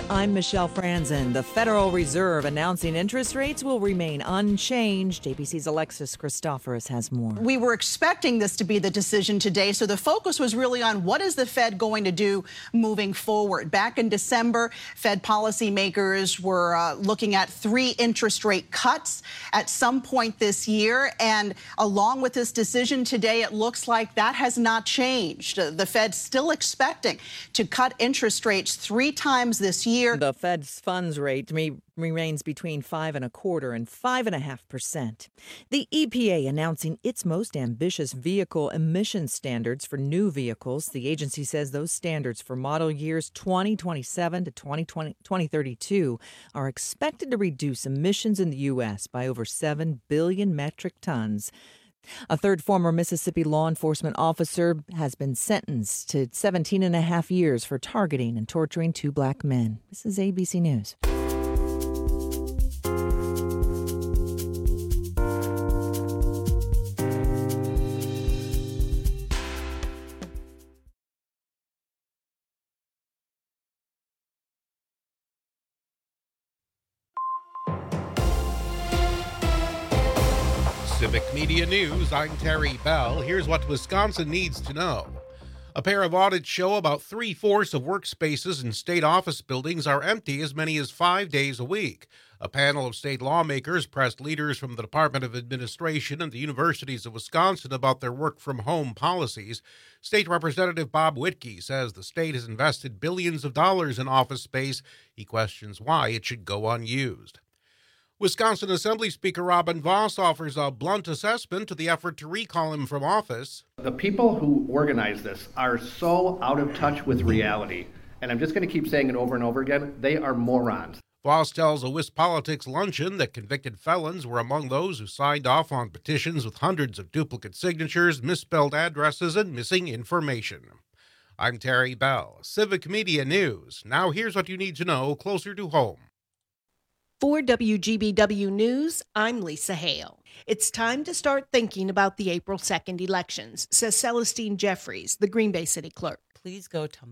I'm Michelle Franzen. The Federal Reserve announcing interest rates will remain unchanged. ABC's Alexis Christoforous has more. We were expecting this to be the decision today, so the focus was really on what is the Fed going to do moving forward. Back in December, Fed policymakers were looking at 3 interest rate cuts at some point this year, and along with this decision today, it looks like that has not changed. The Fed's still expecting to cut interest rates 3 times this year. The Fed's funds rate remains between 5.25% and 5.5%. The EPA announcing its most ambitious vehicle emission standards for new vehicles. The agency says those standards for model years 2027 to 2032 are expected to reduce emissions in the U.S. by over 7 billion metric tons. A third former Mississippi law enforcement officer has been sentenced to 17 and a half years for targeting and torturing 2 black men. This is ABC News. Civic Media News, I'm Terry Bell. Here's what Wisconsin needs to know. A pair of audits show about 3/4 of workspaces in state office buildings are empty as many as 5 days a week. A panel of state lawmakers pressed leaders from the Department of Administration and the universities of Wisconsin about their work-from-home policies. State Representative Bob Wittke says the state has invested billions of dollars in office space. He questions why it should go unused. Wisconsin Assembly Speaker Robin Vos offers a blunt assessment to the effort to recall him from office. The people who organize this are so out of touch with reality, and I'm just going to keep saying it over and over again, they are morons. Vos tells a WisPolitics luncheon that convicted felons were among those who signed off on petitions with hundreds of duplicate signatures, misspelled addresses, and missing information. I'm Terry Bell, Civic Media News. Now here's what you need to know closer to home. For WGBW News, I'm Lisa Hale. It's time to start thinking about the April 2nd elections, says Celestine Jeffries, the Green Bay City Clerk. Please go to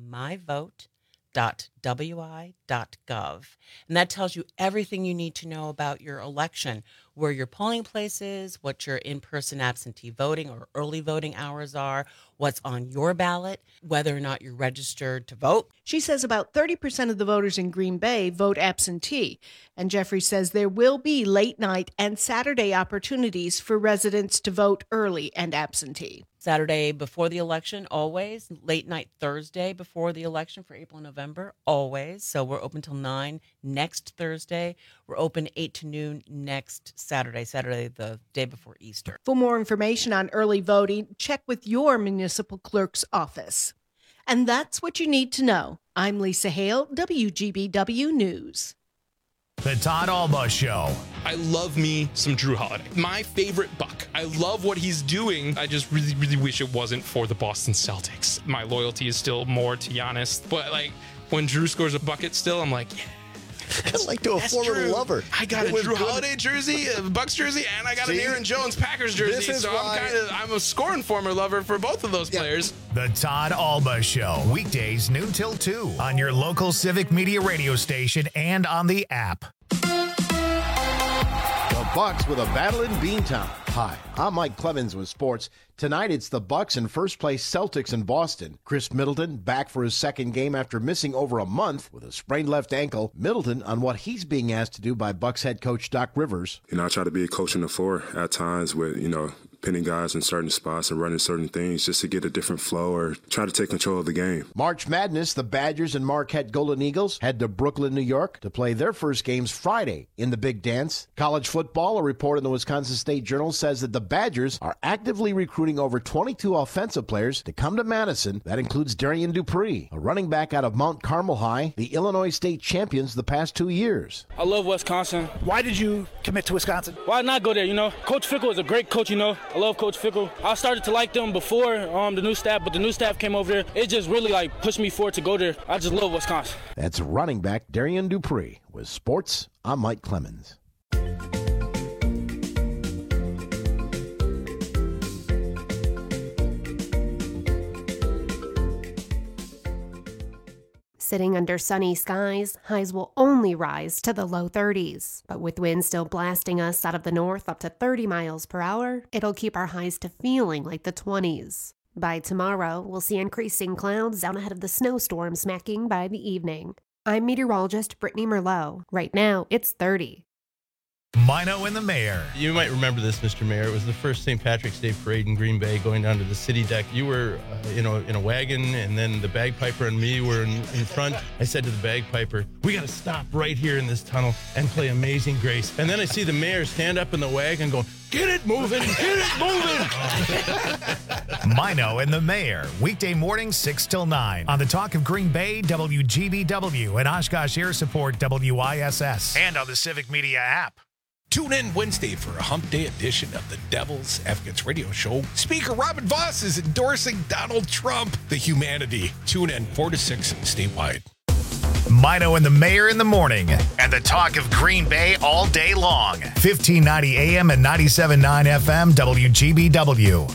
myvote.wi.gov, and that tells you everything you need to know about your election, where your polling place is, what your in-person absentee voting or early voting hours are, what's on your ballot, whether or not you're registered to vote. She says about 30% of the voters in Green Bay vote absentee, and Jeffrey says there will be late night and Saturday opportunities for residents to vote early and absentee. Saturday before the election, always. Late night Thursday before the election for April and November, always. So we're open till 9 next Thursday. We're open 8 to noon next Saturday the day before Easter. For more information on early voting, check with your municipal clerk's office. And that's what you need to know. I'm Lisa Hale, WGBW News. The Todd Alba Show. I love me some Drew Holiday. My favorite Buck. I love what he's doing. I just really, really wish it wasn't for the Boston Celtics. My loyalty is still more to Giannis. But, when Drew scores a bucket still, I'm like, yeah. Kind of like to a former true. lover. I got a Drew Holiday jersey, a Bucks jersey, and I got an Aaron Jones Packers jersey. So I'm a scoring former lover for both of those players. The Todd Alba Show. Weekdays noon till 2 on your local Civic Media radio station and on the app. The Bucks with a battle in Beantown. Hi, I'm Mike Clemens with sports. Tonight it's the Bucks in first place Celtics in Boston. Chris Middleton back for his second game after missing over a month with a sprained left ankle. Middleton on what he's being asked to do by Bucks head coach Doc Rivers. I try to be a coach in the floor at times with, pinning guys in certain spots and running certain things just to get a different flow or try to take control of the game. March Madness, the Badgers and Marquette Golden Eagles head to Brooklyn, New York to play their first games Friday in the Big Dance. College football, a report in the Wisconsin State Journal says that the Badgers are actively recruiting over 22 offensive players to come to Madison. That includes Darian Dupree, a running back out of Mount Carmel High, the Illinois State champions the past 2 years. I love Wisconsin. Why did you commit to Wisconsin? Why not go there, Coach Fickle is a great coach, I love Coach Fickle. I started to like them before the new staff, but the new staff came over there. It just really pushed me forward to go there. I just love Wisconsin. That's running back Darian Dupree. With sports, I'm Mike Clemens. Sitting under sunny skies, highs will only rise to the low 30s. But with winds still blasting us out of the north up to 30 miles per hour, it'll keep our highs to feeling like the 20s. By tomorrow, we'll see increasing clouds out ahead of the snowstorm smacking by the evening. I'm meteorologist Brittany Merlot. Right now, it's 30. Mino and the Mayor. You might remember this, Mr. Mayor. It was the first St. Patrick's Day parade in Green Bay going down to the city deck. You were, in a wagon, and then the bagpiper and me were in front. I said to the bagpiper, we got to stop right here in this tunnel and play Amazing Grace. And then I see the mayor stand up in the wagon going, get it moving, get it moving. Mino and the Mayor, weekday mornings 6 till 9 on the Talk of Green Bay, WGBW, and Oshkosh Air Support, WISS, and on the Civic Media app. Tune in Wednesday for a Hump Day edition of the Devil's Advocates radio show. Speaker Robin Voss is endorsing Donald Trump, the humanity. Tune in 4 to 6 statewide. Mino and the Mayor in the morning, and the Talk of Green Bay all day long. 1590 AM and 97.9 FM, WGBW.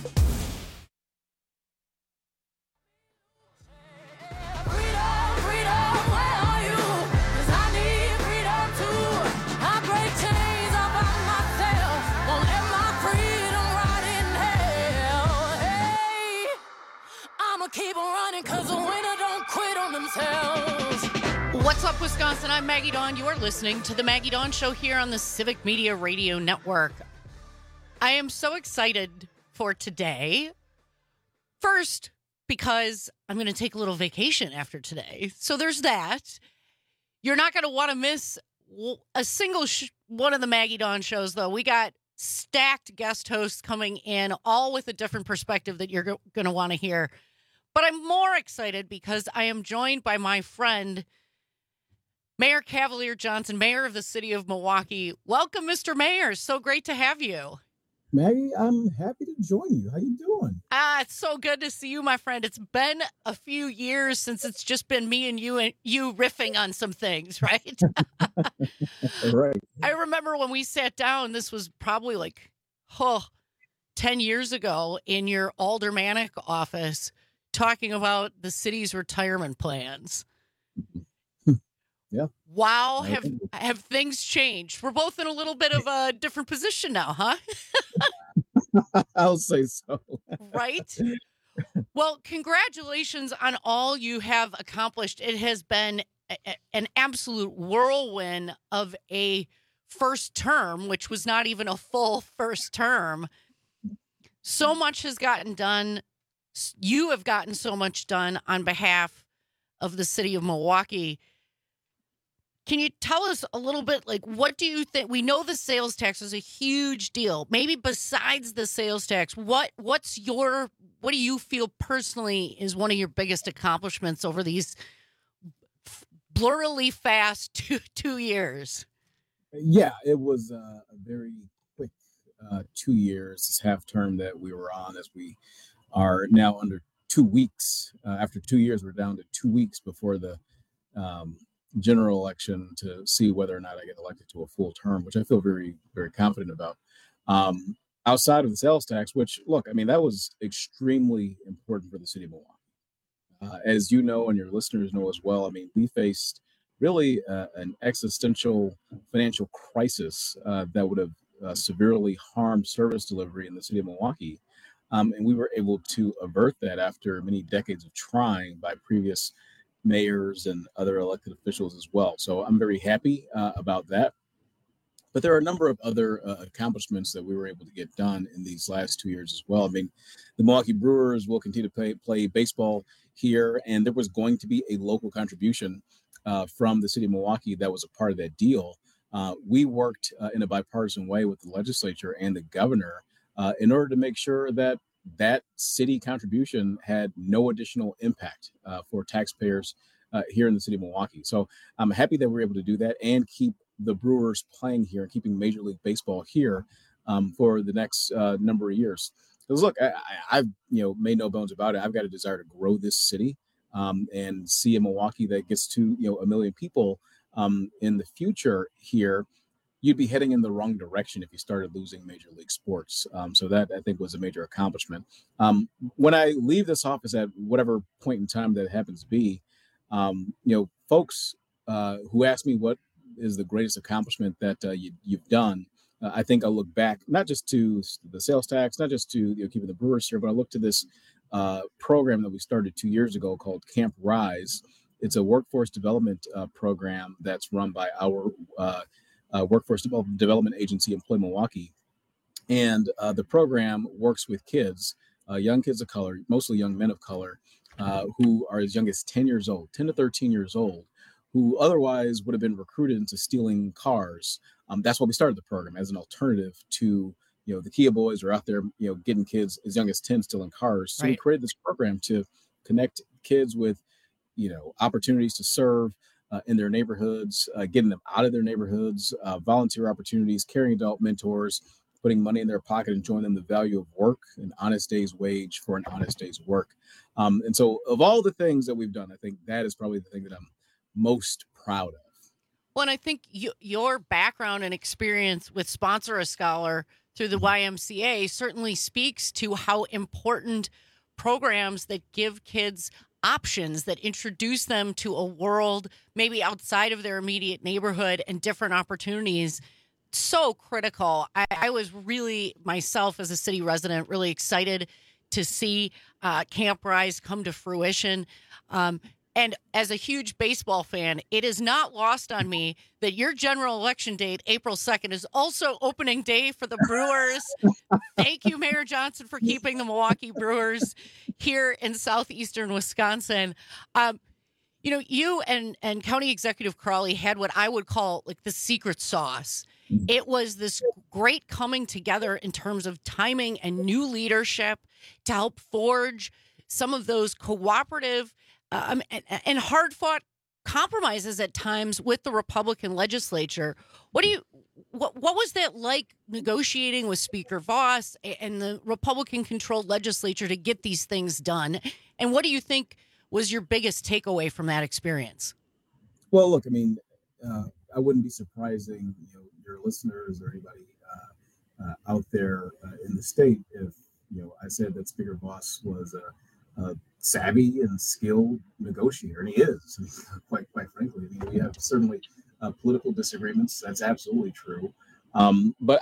Keep on running because the winner don't quit on themselves. What's up, Wisconsin? I'm Maggie Dawn. You are listening to the Maggie Dawn Show here on the Civic Media Radio Network. I am so excited for today. First, because I'm going to take a little vacation after today. So there's that. You're not going to want to miss a single one of the Maggie Dawn shows, though. We got stacked guest hosts coming in, all with a different perspective that you're going to want to hear. But I'm more excited because I am joined by my friend, Mayor Cavalier Johnson, Mayor of the City of Milwaukee. Welcome, Mr. Mayor. So great to have you. Maggie, I'm happy to join you. How you doing? It's so good to see you, my friend. It's been a few years since it's just been me and you riffing on some things, right? Right. I remember when we sat down, this was probably like 10 years ago in your aldermanic office, talking about the city's retirement plans. Yeah. Wow, have things changed? We're both in a little bit of a different position now, huh? I'll say so. Right? Well, congratulations on all you have accomplished. It has been an absolute whirlwind of a first term, which was not even a full first term. So much has gotten done. You have gotten so much done on behalf of the city of Milwaukee. Can you tell us a little bit, like, what do you think? We know the sales tax is a huge deal. Maybe besides the sales tax, what do you feel personally is one of your biggest accomplishments over these blurrily fast two years? Yeah, it was a very quick 2 years, this half term that we were on, as we are now under 2 weeks. After 2 years, we're down to 2 weeks before the general election to see whether or not I get elected to a full term, which I feel very, very confident about. Outside of the sales tax, which, look, I mean, that was extremely important for the city of Milwaukee. As you know, and your listeners know as well, I mean, we faced really an existential financial crisis that would have severely harmed service delivery in the city of Milwaukee. And we were able to avert that after many decades of trying by previous mayors and other elected officials as well. So I'm very happy about that. But there are a number of other accomplishments that we were able to get done in these last 2 years as well. I mean, the Milwaukee Brewers will continue to play baseball here, and there was going to be a local contribution from the city of Milwaukee that was a part of that deal. We worked in a bipartisan way with the legislature and the governor in order to make sure that that city contribution had no additional impact for taxpayers here in the city of Milwaukee. So I'm happy that we're able to do that and keep the Brewers playing here and keeping Major League Baseball here for the next number of years. Because look, I've made no bones about it. I've got a desire to grow this city and see a Milwaukee that gets to 1 million people in the future here. You'd be heading in the wrong direction if you started losing major league sports. So that, I think, was a major accomplishment. When I leave this office at whatever point in time that happens to be, Folks who ask me what is the greatest accomplishment that you've done, I think I'll look back not just to the sales tax, not just to keeping the brewers here, but I look to this program that we started 2 years ago called Camp Rise. It's a workforce development program that's run by our workforce development agency, Employ Milwaukee. And the program works with kids, young kids of color, mostly young men of color, who are as young as 10 years old, 10 to 13 years old, who otherwise would have been recruited into stealing cars. That's why we started the program, as an alternative to, the Kia boys are out there, getting kids as young as 10 stealing cars. So we created this program to connect kids with, opportunities to serve in their neighborhoods, getting them out of their neighborhoods, volunteer opportunities, caring adult mentors, putting money in their pocket and showing them the value of work, an honest day's wage for an honest day's work. And so of all the things that we've done, I think that is probably the thing that I'm most proud of. Well, and I think your background and experience with Sponsor a Scholar through the YMCA certainly speaks to how important programs that give kids options, that introduce them to a world maybe outside of their immediate neighborhood and different opportunities, so critical. I was really, myself as a city resident, really excited to see Camp Rise come to fruition. And as a huge baseball fan, it is not lost on me that your general election date, April 2nd, is also opening day for the Brewers. Thank you, Mayor Johnson, for keeping the Milwaukee Brewers here in southeastern Wisconsin. You and County Executive Crawley had what I would call like the secret sauce. It was this great coming together in terms of timing and new leadership to help forge some of those cooperative and hard-fought compromises at times with the Republican legislature. What was that like negotiating with Speaker Voss and the Republican-controlled legislature to get these things done? And what do you think was your biggest takeaway from that experience? Well, look, I wouldn't be surprising your listeners or anybody out there in the state if I said that Speaker Voss was a savvy and skilled negotiator, and he is. Quite frankly, we have certainly political disagreements. That's absolutely true. But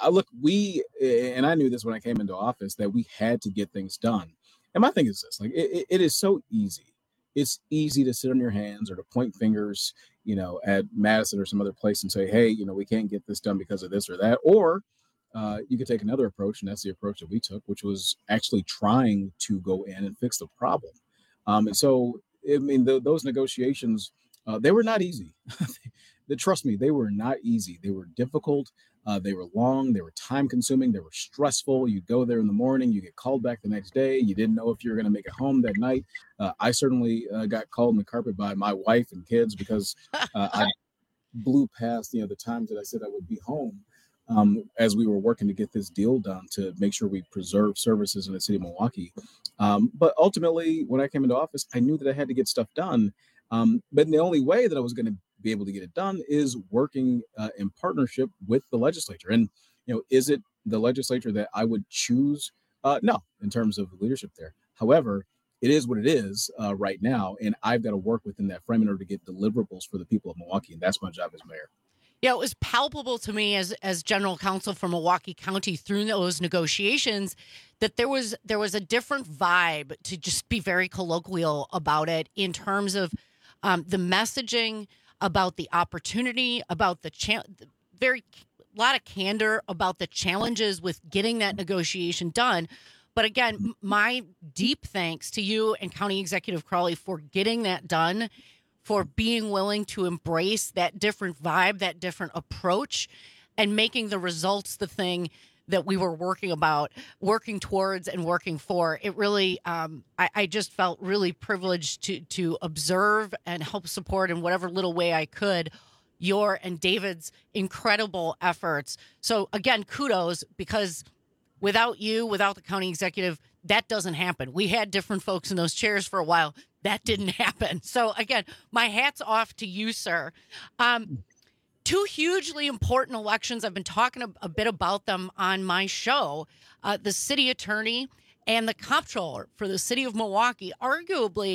and I knew this when I came into office, that we had to get things done. And my thing is this: it is so easy. It's easy to sit on your hands or to point fingers, at Madison or some other place and say, hey, we can't get this done because of this or that. Or you could take another approach, and that's the approach that we took, which was actually trying to go in and fix the problem. And so, those negotiations, they were not easy. Trust me, they were not easy. They were difficult. They were long. They were time consuming. They were stressful. You go there in the morning, you get called back the next day. You didn't know if you were going to make it home that night. I certainly got called in the carpet by my wife and kids because I blew past, the times that I said I would be home. As we were working to get this deal done to make sure we preserve services in the city of Milwaukee. But ultimately, when I came into office, I knew that I had to get stuff done. But the only way that I was going to be able to get it done is working in partnership with the legislature. And, is it the legislature that I would choose? No, in terms of leadership there. However, it is what it is right now. And I've got to work within that frame in order to get deliverables for the people of Milwaukee. And that's my job as mayor. Yeah, it was palpable to me as general counsel for Milwaukee County through those negotiations that there was a different vibe, to just be very colloquial about it, in terms of the messaging, about the opportunity, about the lot of candor about the challenges with getting that negotiation done. But again, my deep thanks to you and County Executive Crawley for getting that done, for being willing to embrace that different vibe, that different approach, and making the results the thing that we were working towards and working for. It really, I just felt really privileged to observe and help support in whatever little way I could your and David's incredible efforts. So again, kudos, because without you, without the county executive, that doesn't happen. We had different folks in those chairs for a while. That didn't happen. So again, my hat's off to you, sir. Two hugely important elections. I've been talking a bit about them on my show. The city attorney and the comptroller for the city of Milwaukee, arguably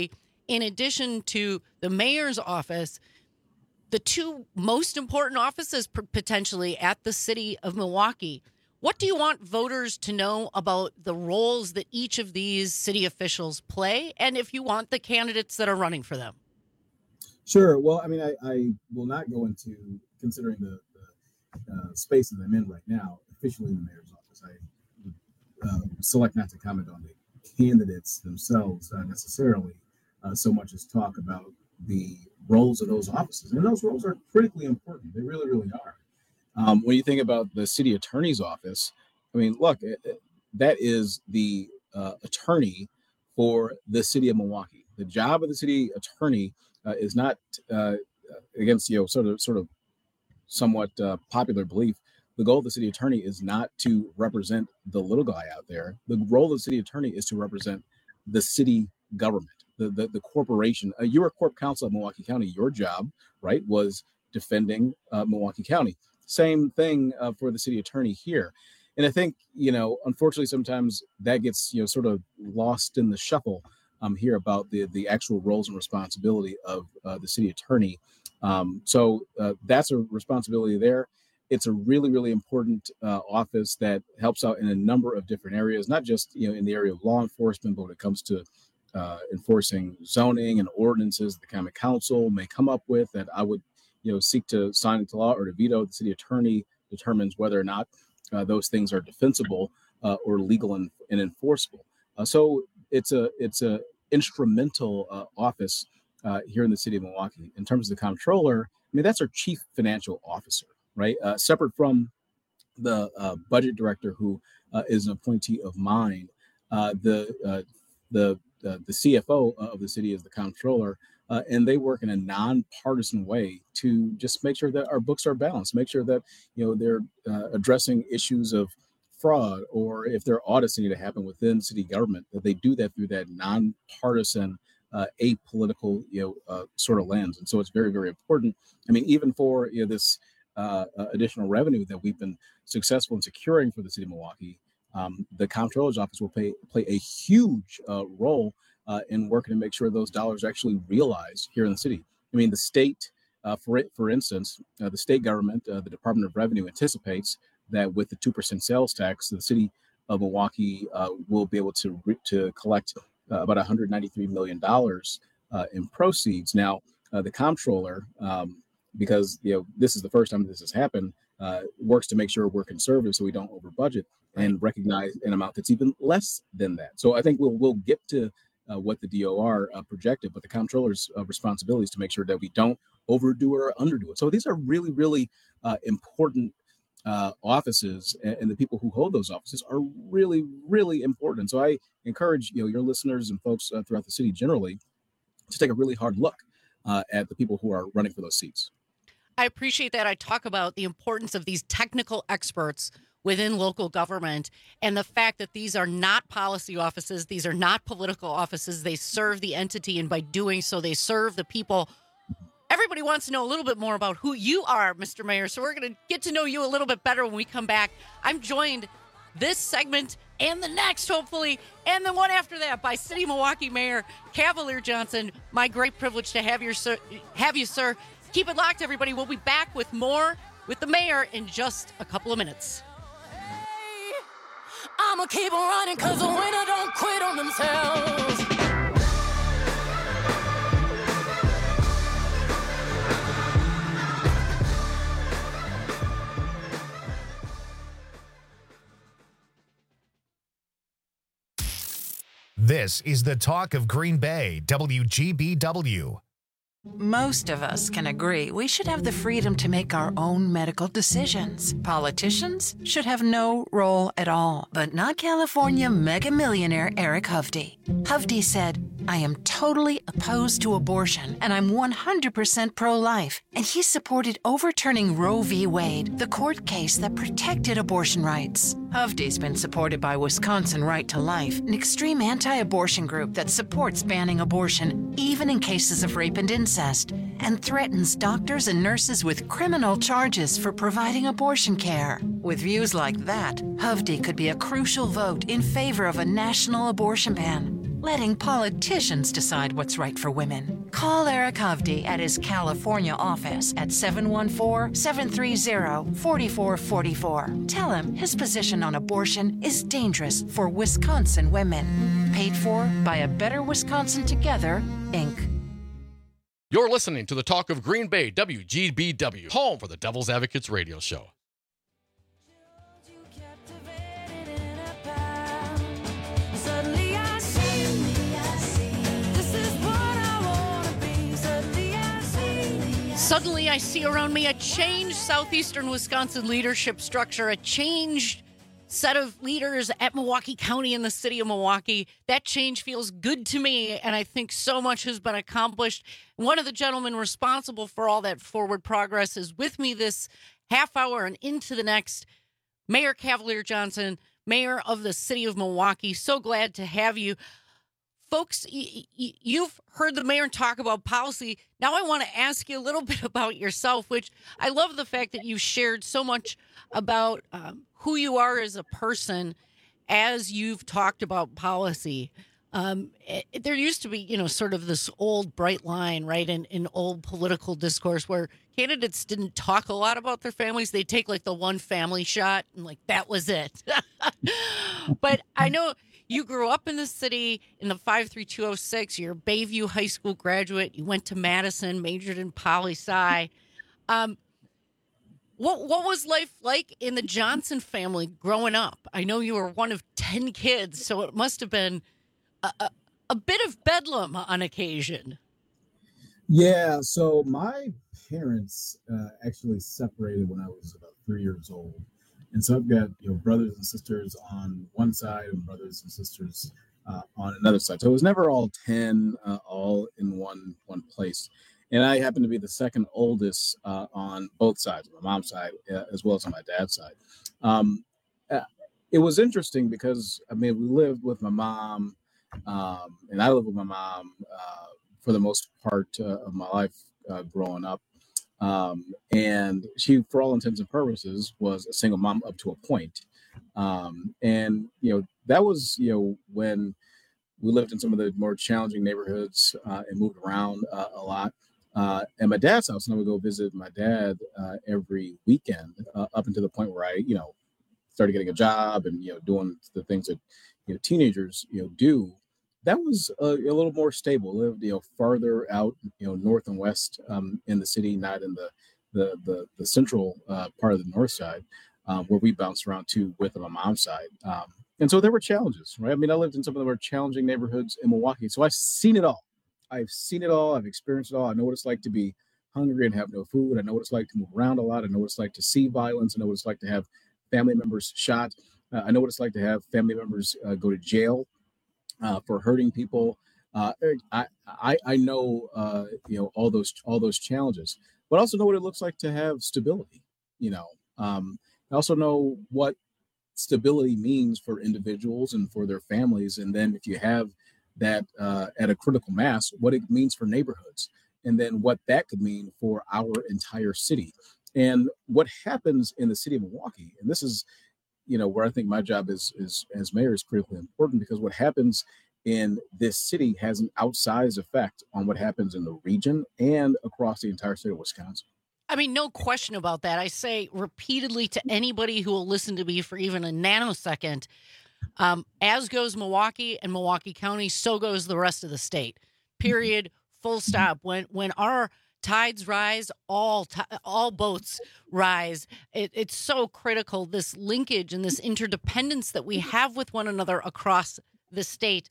in addition to the mayor's office, the two most important offices potentially at the city of Milwaukee. What do you want voters to know about the roles that each of these city officials play, and if you want the candidates that are running for them? Sure. Well, I mean, I will not go into considering the space that I'm in right now, officially in the mayor's office. I select not to comment on the candidates themselves necessarily, so much as talk about the roles of those offices. And those roles are critically important. They really, really are. When you think about the city attorney's office, I mean, look, that is the attorney for the city of Milwaukee. The job of the city attorney is not against, sort of somewhat popular belief. The goal of the city attorney is not to represent the little guy out there. The role of the city attorney is to represent the city government, the corporation. You were corp counsel of Milwaukee County. Your job, right, was defending Milwaukee County. Same thing for the city attorney here. And I think, unfortunately, sometimes that gets, sort of lost in the shuffle here about the actual roles and responsibility of the city attorney. So that's a responsibility there. It's a really, really important office that helps out in a number of different areas, not just, in the area of law enforcement, but when it comes to enforcing zoning and ordinances the common council may come up with that I would, seek to sign into law or to veto. The city attorney determines whether or not those things are defensible or legal and enforceable. So it's a instrumental office here in the city of Milwaukee. In terms of the comptroller, I mean, that's our chief financial officer, right? Separate from the budget director, who is an appointee of mine. The CFO of the city is the comptroller, and they work in a nonpartisan way to just make sure that our books are balanced, make sure that they're addressing issues of fraud, or if there are audits that need to happen within city government, that they do that through that nonpartisan, apolitical sort of lens. And so it's very, very important. I mean, even for this additional revenue that we've been successful in securing for the city of Milwaukee, the comptroller's office will play a huge role in working to make sure those dollars are actually realized here in the city. I mean, the state, for instance, the state government, the Department of Revenue anticipates that with the 2% sales tax, the city of Milwaukee will be able to collect about $193 million in proceeds. Now, the comptroller, because this is the first time this has happened, works to make sure we're conservative so we don't over budget and recognize an amount that's even less than that. So I think we'll get to what the DOR projected, but the comptroller's responsibility is to make sure that we don't overdo it or underdo it. So these are really, really important offices, and the people who hold those offices are really, really important. So I encourage your listeners and folks throughout the city generally to take a really hard look at the people who are running for those seats. I appreciate that. I talk about the importance of these technical experts within local government and the fact that these are not policy offices. These are not political offices. They serve the entity, and by doing so, they serve the people. Everybody wants to know a little bit more about who you are, Mr. Mayor, so we're going to get to know you a little bit better when we come back. I'm joined this segment and the next, hopefully, and the one after that by City of Milwaukee Mayor Cavalier Johnson. My great privilege to have you, sir. Keep it locked, everybody. We'll be back with more with the mayor in just a couple of minutes. I'ma keep on running cause the winner don't quit on themselves. This is the talk of Green Bay, WGBW. Most of us can agree we should have the freedom to make our own medical decisions. Politicians should have no role at all, but not California mega millionaire Eric Hovde. Hovde said, "I am totally opposed to abortion, and I'm 100% pro-life." And he supported overturning Roe v. Wade, the court case that protected abortion rights. Hovde's been supported by Wisconsin Right to Life, an extreme anti-abortion group that supports banning abortion, even in cases of rape and incest, and threatens doctors and nurses with criminal charges for providing abortion care. With views like that, Hovde could be a crucial vote in favor of a national abortion ban. letting politicians decide what's right for women. Call Eric Hovde at his California office at 714-730-4444. Tell him his position on abortion is dangerous for Wisconsin women. Paid for by A Better Wisconsin Together, Inc. You're listening to the Talk of Green Bay, WGBW, home for the Devil's Advocates radio show. Suddenly I see around me a changed southeastern Wisconsin leadership structure, a changed set of leaders at Milwaukee County and the city of Milwaukee. That change feels good to me, and I think so much has been accomplished. One of the gentlemen responsible for all that forward progress is with me this half hour and into the next. Mayor Cavalier Johnson, mayor of the city of Milwaukee. So glad to have you. Folks, you've heard the mayor talk about policy. Now I want to ask you a little bit about yourself, which I love the fact that you shared so much about who you are as a person as you've talked about policy. There used to be, sort of this old bright line, right, in old political discourse where candidates didn't talk a lot about their families. They'd take like the one family shot and like that was it. But I know you grew up in the city in the 53206. You're a Bayview High School graduate. You went to Madison, majored in poli-sci. What was life like in the Johnson family growing up? I know you were one of 10 kids, so it must have been a bit of bedlam on occasion. Yeah, so my parents actually separated when I was about 3 years old. And so I've got brothers and sisters on one side and brothers and sisters on another side. So it was never all 10 all in one place. And I happen to be the second oldest on both sides, my mom's side as well as on my dad's side. It was interesting because, we lived with my mom, and I lived with my mom for the most part of my life growing up. And she, for all intents and purposes, was a single mom up to a point. And that was, when we lived in some of the more challenging neighborhoods and moved around a lot. At my dad's house, and I would go visit my dad every weekend up until the point where I, started getting a job and, doing the things that, teenagers, do. That was a little more stable. Lived, farther out, north and west in the city, not in the central part of the north side, where we bounced around to with my mom's side. And so there were challenges, right? I lived in some of the more challenging neighborhoods in Milwaukee, so I've seen it all. I've experienced it all. I know what it's like to be hungry and have no food. I know what it's like to move around a lot. I know what it's like to see violence. I know what it's like to have family members shot. I know what it's like to have family members go to jail for hurting people. I know all those challenges, but I also know what it looks like to have stability. I also know what stability means for individuals and for their families, and then if you have that at a critical mass, what it means for neighborhoods, and then what that could mean for our entire city. And what happens in the city of Milwaukee, and this is where I think my job is as mayor is critically important, because what happens in this city has an outsized effect on what happens in the region and across the entire state of Wisconsin. No question about that. I say repeatedly to anybody who will listen to me for even a nanosecond, as goes Milwaukee and Milwaukee County, so goes the rest of the state. Period. Full stop. When our tides rise, all boats rise. It's so critical, this linkage and this interdependence that we have with one another across the state.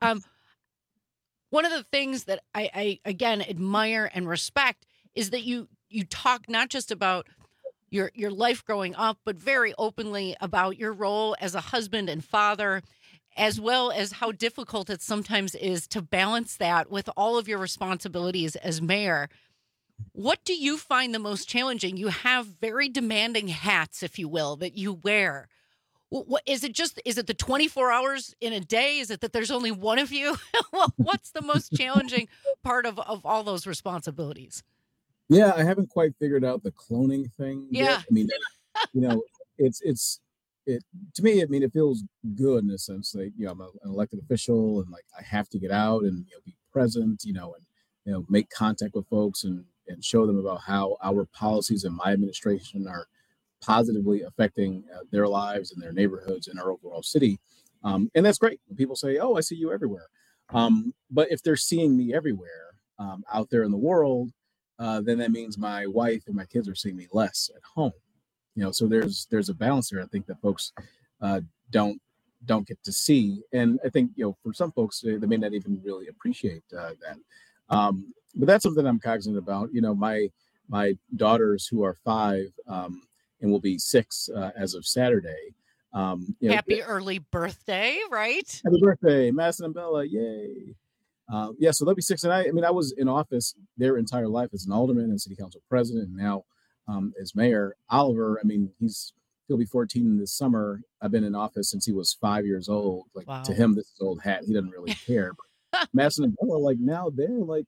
One of the things that I again admire and respect is that you talk not just about your life growing up, but very openly about your role as a husband and father, as well as how difficult it sometimes is to balance that with all of your responsibilities as mayor. What do you find the most challenging? You have very demanding hats, if you will, that you wear. What is it? Is it the 24 hours in a day? Is it that there's only one of you? What's the most challenging part of all those responsibilities? Yeah, I haven't quite figured out the cloning thing yet. Yeah. It's to me, I mean, it feels good in a sense that, I'm an elected official and like I have to get out and, be present, and, make contact with folks and show them about how our policies in my administration are positively affecting their lives and their neighborhoods and our overall city. And that's great. When people say, oh, I see you everywhere. But if they're seeing me everywhere out there in the world, then that means my wife and my kids are seeing me less at home. So there's a balance there. I think that folks don't get to see, and I think for some folks they may not even really appreciate that. But that's something I'm cognizant about. My daughters who are 5 and will be 6 as of Saturday. Happy early birthday, right? Happy birthday, Madison and Bella! Yay! So they'll be 6, and I was in office their entire life as an alderman and city council president, and now as mayor. Oliver, he'll be 14 this summer. I've been in office since he was 5 years old. Like, wow. To him, this is old hat. He doesn't really care. But Madison and Bella, like, now they're like,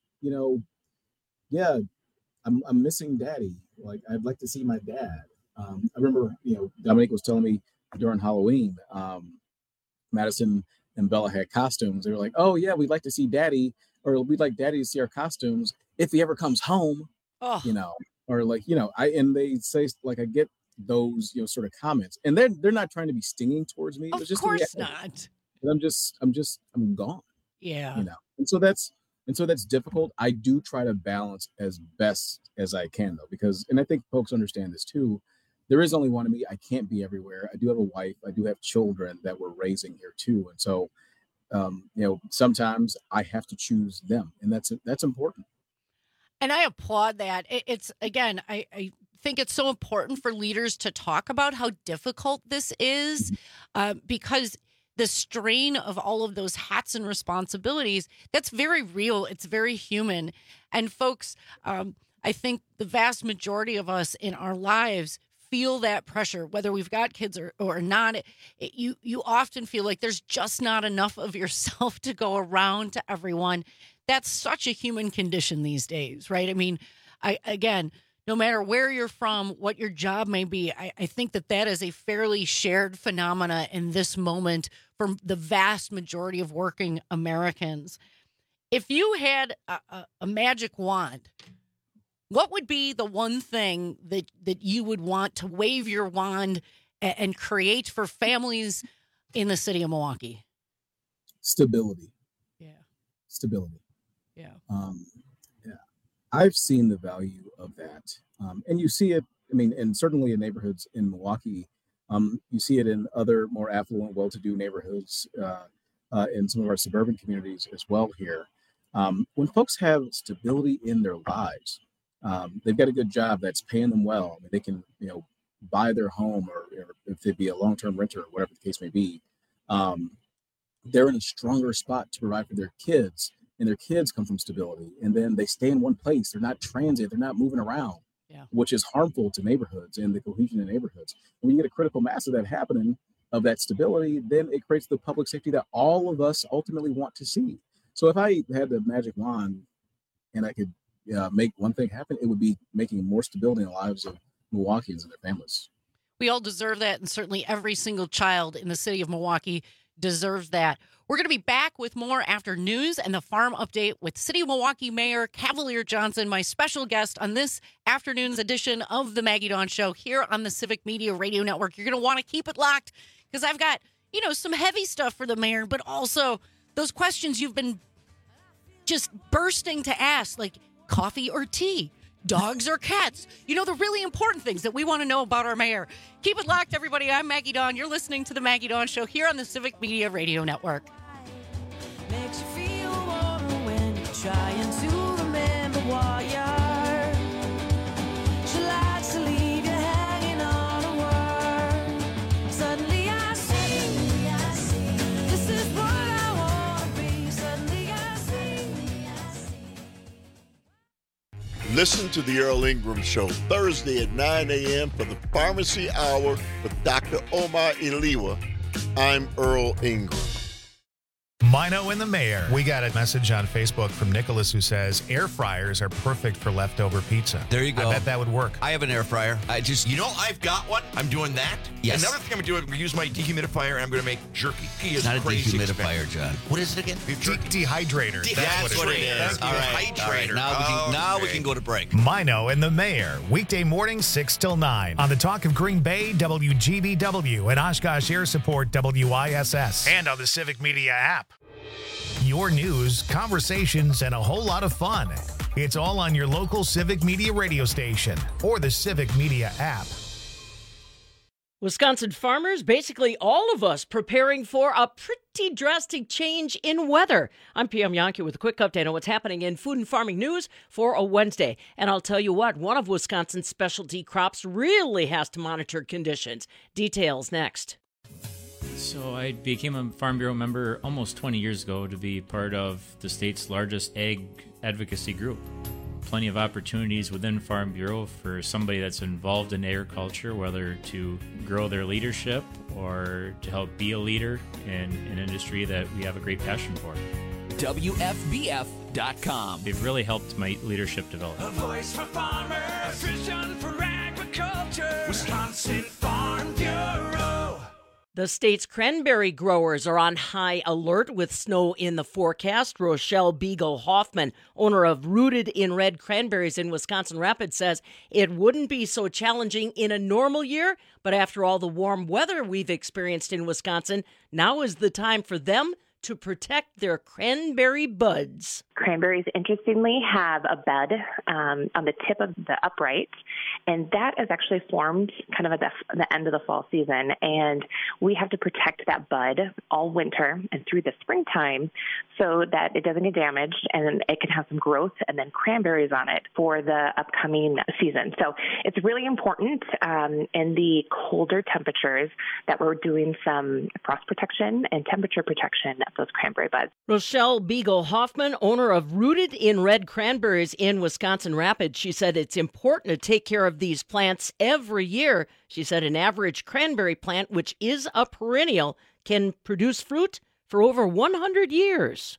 yeah, I'm missing daddy. Like, I'd like to see my dad. I remember, Dominique was telling me during Halloween, Madison and Bella had costumes. They were like, oh yeah, we'd like to see daddy, or we'd like daddy to see our costumes if he ever comes home. Oh. Or like, and they say, like, I get those, sort of comments, and they're not trying to be stinging towards me. Of course not. But I'm gone. Yeah. And so that's difficult. I do try to balance as best as I can, though, because, and I think folks understand this too, there is only one of me. I can't be everywhere. I do have a wife. I do have children that we're raising here too. And so, sometimes I have to choose them, and that's important. And I applaud that. It's, again, I think it's so important for leaders to talk about how difficult this is, because the strain of all of those hats and responsibilities, that's very real. It's very human. And folks, I think the vast majority of us in our lives feel that pressure, whether we've got kids or not. You often feel like there's just not enough of yourself to go around to everyone. That's such a human condition these days, right? Again, no matter where you're from, what your job may be, I think that is a fairly shared phenomena in this moment for the vast majority of working Americans. If you had a magic wand, what would be the one thing that you would want to wave your wand and create for families in the city of Milwaukee? Stability. Yeah. Stability. Yeah. I've seen the value of that. And you see it, and certainly in neighborhoods in Milwaukee, you see it in other more affluent, well-to-do neighborhoods in some of our suburban communities as well here. When folks have stability in their lives, they've got a good job that's paying them well. They can, buy their home, or if they be a long-term renter, or whatever the case may be, they're in a stronger spot to provide for their kids. And their kids come from stability, and then they stay in one place. They're not transient. They're not moving around, which is harmful to neighborhoods and the cohesion in neighborhoods. And when you get a critical mass of that happening, of that stability, then it creates the public safety that all of us ultimately want to see. So if I had the magic wand and I could make one thing happen, it would be making more stability in the lives of Milwaukeeans and their families. We all deserve that, and certainly every single child in the city of Milwaukee deserves that. We're going to be back with more after news and the farm update with City of Milwaukee Mayor Cavalier Johnson, my special guest on this afternoon's edition of the Maggie Dawn Show here on the Civic Media Radio Network. You're going to want to keep it locked because I've got, some heavy stuff for the mayor, but also those questions you've been just bursting to ask, like coffee or tea, dogs or cats, the really important things that we want to know about our mayor. Keep it locked, everybody. I'm Maggie Dawn. You're listening to the Maggie Dawn Show here on the Civic Media Radio Network. Makes you feel warmer when you're trying to remember what you are. She likes to leave you hanging on a word. Suddenly I see, this is what I want to be. Suddenly I see. Listen to the Earl Ingram Show Thursday at 9 a.m. for the Pharmacy Hour with Dr. Omar Iliwa. I'm Earl Ingram. Mino and the Mayor. We got a message on Facebook from Nicholas who says air fryers are perfect for leftover pizza. There you go. I bet that would work. I have an air fryer. I've got one. I'm doing that. Yes. Another thing I'm going to do is use my dehumidifier, and I'm going to make jerky. It's not a dehumidifier, John. What is it again? Dehydrator. That's what it is. All right. Now we can go to break. Mino and the Mayor. Weekday mornings 6 till 9 on the Talk of Green Bay, WGBW, and Oshkosh Air Support, WISS, and on the Civic Media app. Your news, conversations, and a whole lot of fun. It's all on your local Civic Media radio station or the Civic Media app. Wisconsin farmers, basically all of us, preparing for a pretty drastic change in weather. I'm PM Yankee with a quick update on what's happening in food and farming news for a Wednesday. And I'll tell you what, one of Wisconsin's specialty crops really has to monitor conditions. Details next. So I became a Farm Bureau member almost 20 years ago to be part of the state's largest ag advocacy group. Plenty of opportunities within Farm Bureau for somebody that's involved in agriculture, whether to grow their leadership or to help be a leader in an industry that we have a great passion for. WFBF.com. They've really helped my leadership develop. A voice for farmers, a vision for agriculture. Wisconsin Farm Bureau. The state's cranberry growers are on high alert with snow in the forecast. Rochelle Beagle-Hoffman, owner of Rooted in Red Cranberries in Wisconsin Rapids, says it wouldn't be so challenging in a normal year, but after all the warm weather we've experienced in Wisconsin, now is the time for them to protect their cranberry buds. Cranberries, interestingly, have a bud on the tip of the upright, and that is actually formed kind of at the end of the fall season. And we have to protect that bud all winter and through the springtime so that it doesn't get damaged and it can have some growth and then cranberries on it for the upcoming season. So it's really important in the colder temperatures that we're doing some frost protection and temperature protection of those cranberry buds. Rochelle Beagle-Hoffman, owner of Rooted in Red Cranberries in Wisconsin Rapids, she said it's important to take care of these plants every year. She said an average cranberry plant, which is a perennial, can produce fruit for over 100 years.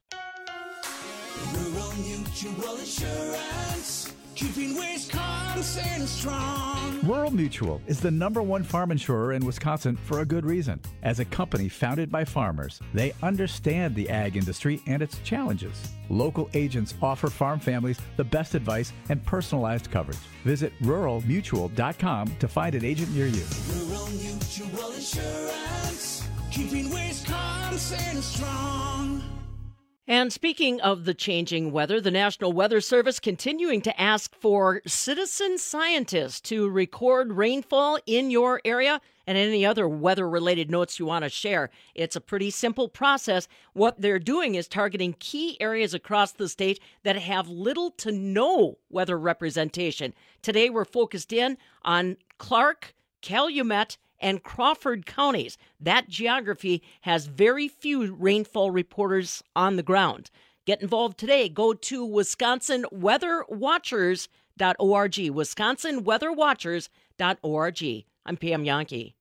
Rural Mutual Insurance, keeping Wisconsin strong. Rural Mutual is the #1 farm insurer in Wisconsin for a good reason. As a company founded by farmers, they understand the ag industry and its challenges. Local agents offer farm families the best advice and personalized coverage. Visit ruralmutual.com to find an agent near you. Rural Mutual Insurance, keeping Wisconsin strong. And speaking of the changing weather, the National Weather Service continuing to ask for citizen scientists to record rainfall in your area and any other weather-related notes you want to share. It's a pretty simple process. What they're doing is targeting key areas across the state that have little to no weather representation. Today, we're focused in on Clark, Calumet, and Crawford counties. That geography has very few rainfall reporters on the ground. Get involved today. Go to WisconsinWeatherWatchers.org. WisconsinWeatherWatchers.org. I'm PM Yankee.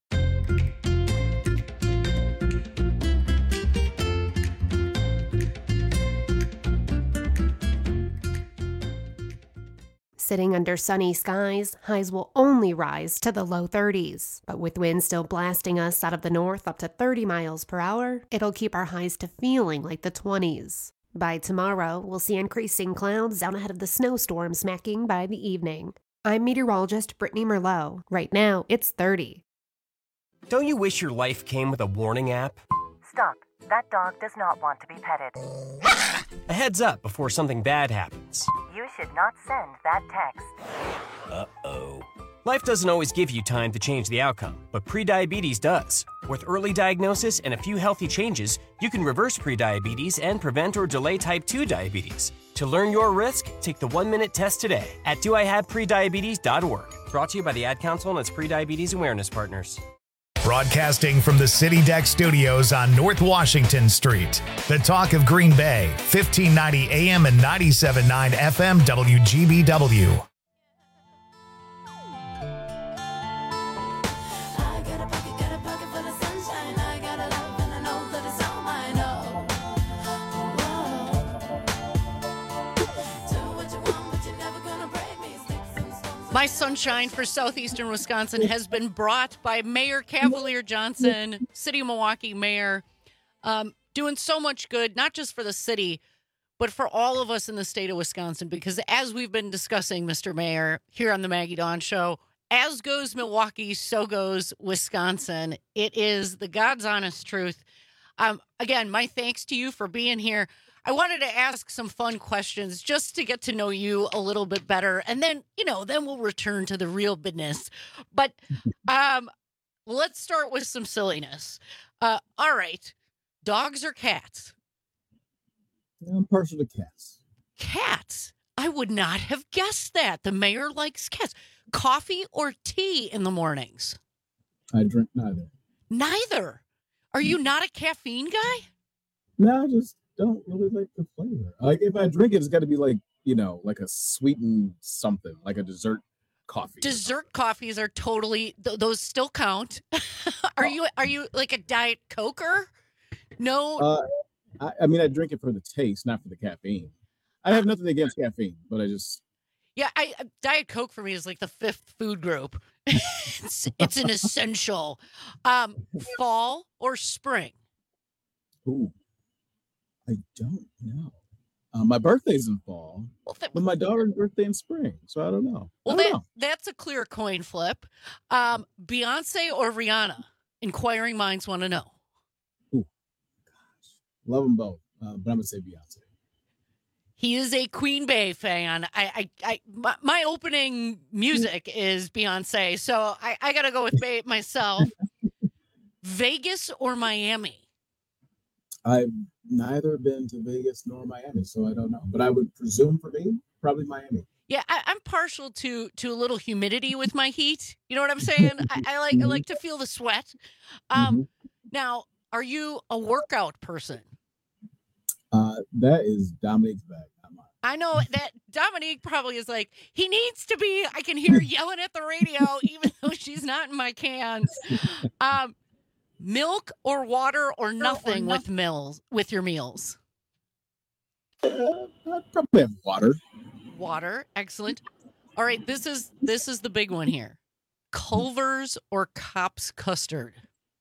Sitting under sunny skies, highs will only rise to the low 30s. But with winds still blasting us out of the north up to 30 miles per hour, it'll keep our highs to feeling like the 20s. By tomorrow, we'll see increasing clouds out ahead of the snowstorm smacking by the evening. I'm meteorologist Brittany Merlot. Right now, it's 30. Don't you wish your life came with a warning app? Stop. That dog does not want to be petted. A heads up before something bad happens. You should not send that text. Uh-oh. Life doesn't always give you time to change the outcome, but prediabetes does. With early diagnosis and a few healthy changes, you can reverse prediabetes and prevent or delay type 2 diabetes. To learn your risk, take the 1-minute test today at doihaveprediabetes.org. Brought to you by the Ad Council and its prediabetes awareness partners. Broadcasting from the City Deck Studios on North Washington Street. The Talk of Green Bay, 1590 AM and 97.9 FM WGBW. My sunshine for southeastern Wisconsin has been brought by Mayor Cavalier Johnson, City of Milwaukee Mayor, doing so much good, not just for the city, but for all of us in the state of Wisconsin. Because as we've been discussing, Mr. Mayor, here on the Maggie Dawn Show, as goes Milwaukee, so goes Wisconsin. It is the God's honest truth. Again, my thanks to you for being here. I wanted to ask some fun questions just to get to know you a little bit better. And then, then we'll return to the real business. But let's start with some silliness. All right. Dogs or cats? I'm partial to cats. Cats? I would not have guessed that. The mayor likes cats. Coffee or tea in the mornings? I drink neither. Neither? Are you not a caffeine guy? No, I just don't really like the flavor. Like if I drink it, it's got to be like, like a sweetened something, like a dessert coffee. Dessert coffees are totally, those still count. Are you like a Diet Coker? No. I mean, I drink it for the taste, not for the caffeine. I have nothing against caffeine, but I just. Yeah, Diet Coke for me is like the fifth food group. It's an essential. Fall or spring? Ooh, I don't know. My birthday's in fall, but my daughter's birthday in spring, so I don't know. Well, that's a clear coin flip. Beyonce or Rihanna? Inquiring minds want to know. Ooh, gosh, love them both, but I'm gonna say Beyonce. He is a Queen Bey fan. My opening music is Beyonce, so I got to go with Bey myself. Vegas or Miami? I've neither been to Vegas nor Miami, so I don't know. But I would presume for me, probably Miami. Yeah, I'm partial to a little humidity with my heat. You know what I'm saying? I like to feel the sweat. Now, are you a workout person? That is Dominique's bag. I know that Dominique probably is like, he needs to be. I can hear yelling at the radio, even though she's not in my cans. Milk or water or nothing with your meals? I'd probably have water. Water, excellent. All right, this is the big one here. Culver's or Kopp's custard?